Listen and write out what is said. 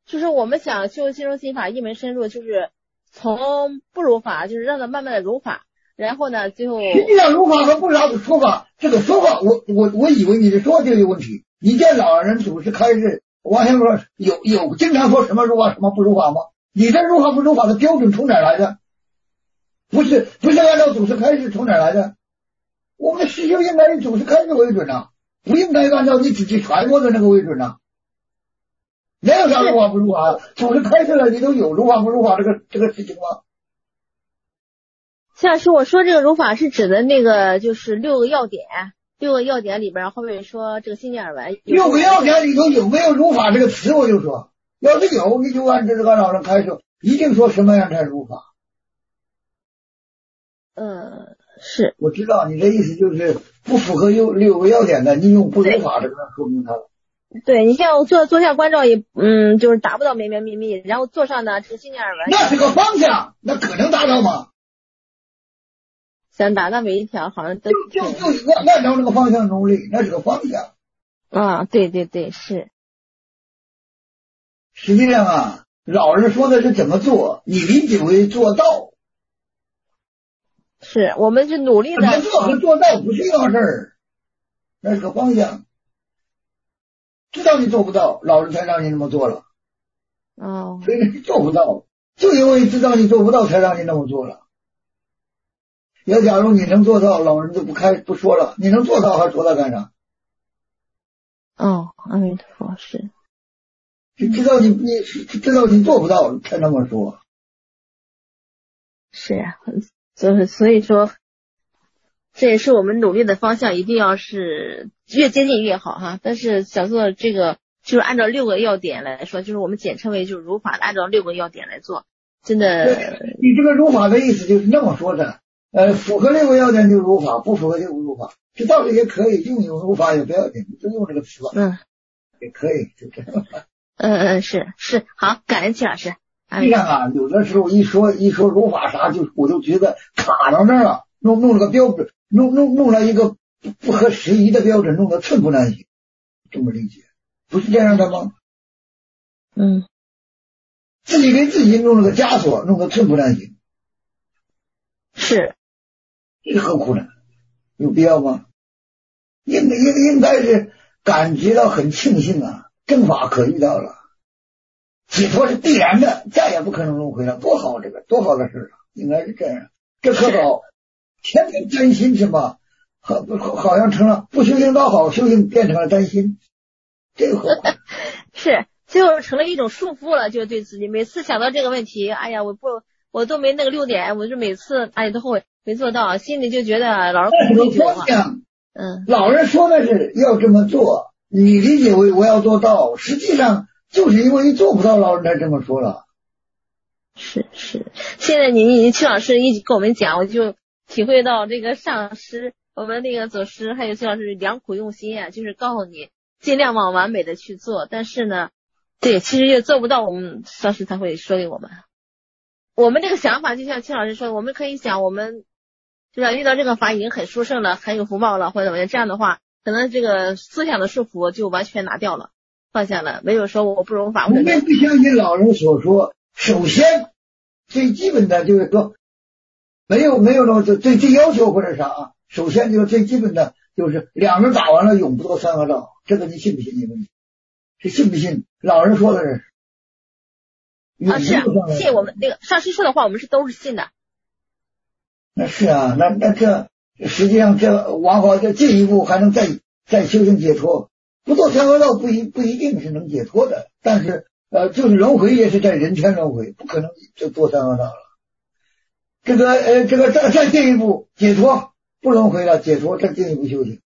就是我们想修心中心法一门深入，就是从不如法，就是让它慢慢的如法，然后呢，最后实际上如法和不如法的说法，这个说法，我以为你的说法就有问题。你见老人总是开示，王先生说有经常说什么如法什么不如法吗？你这如法不如法的标准从哪儿来的？不是按照祖师开示从哪儿来的？我们的师修应该以祖师开示为准啊，不应该按照你自己传播的那个为准啊。没有啥如法不如法，祖师开示了，你都有如法不如法这个事情吗？ 像是我说这个如法是指的那个就是六个要点里边后面说这个心念耳闻六个要点里头有没有如法这个词？我就说，要是有，你就按这个老人开示，一定说什么样才如法。 是我知道你的意思就是不符合六个要点的，你用不如法这个说明它了。 对，你像坐下关照也就是达不到绵绵密密，然后坐上呢这个心念耳闻， 那是个方向，那可能达到吗？ 想达到每一条好像都就按照那个方向努力，那是个方向啊，对对对，是。 实际上啊，老人说的是怎么做，你理解为做到， 是我们是努力的。 怎么做和做到不是一码事儿，那是个方向。知道你做不到，老人才让你那么做了。 哦， 所以你做不到，就因为知道你做不到，才让你那么做了。要假如你能做到，老人就不说了。你能做到，还说他干啥？ 哦，阿弥陀佛，是。 知道你做不到，才那么说。 是啊，所以说，这也是我们努力的方向，一定要是越接近越好哈。但是小做这个就是按照六个要点来说，就是我们简称为就是如法的，按照六个要点来做，真的。 你这个如法的意思就是那么说的。符合六个要点就如法，不符合就不如法。这道理也可以用如法也不要紧，你就用这个词吧。也可以，就这样。 是，好，感恩齐老师。 实际上啊，有的时候一说如法啥，我就觉得卡到那儿了，弄了个标准，弄了一个不合时宜的标准，弄得寸步难行。这么理解，不是这样的吗？自己给自己弄了个枷锁，弄得寸步难行。 是。 这何苦呢？有必要吗？应该是感觉到很庆幸啊，正法可遇到了，解脱是必然的，再也不可能轮回了，多好，这个多好的事啊！应该是这样，这可好，天天担心什么，好像成了不修行倒好，修行变成了担心，这个何苦？ 是，就成了一种束缚了，就对自己每次想到这个问题，哎呀，我都没那个6点，我就每次都后悔没做到，心里就觉得老人愧疚啊。 老人说的是要这么做，你理解为我要做到，实际上就是因为做不到，老人才这么说了。 是，现在你邱老师一直跟我们讲，我就体会到这个上师，我们那个左师还有邱老师良苦用心啊，就是告诉你尽量往完美的去做，但是呢，对，其实也做不到，我们上师才会说给我们。我们这个想法就像邱老师说，我们可以想，我们就是遇到这个法已经很殊胜了，很有福报了，或者怎么样，这样的话，可能这个思想的束缚就完全拿掉了，放下了，没有说我不如法。 我们不相信老人所说，首先最基本的就是说，没有那么最要求或者啥啊，首先就是最基本的就是2人打完了永不做3合道，这个你信不信？你们是信不信？老人说的是。 是啊，信我们那个上师说的话，我们都是信的。 那是啊，那这实际上这往好这进一步还能再修行解脱，不做3合道不一定是能解脱的，但是就是轮回也是在人间轮回，不可能就做3合道了。这个再进一步解脱不轮回了，解脱再进一步修行，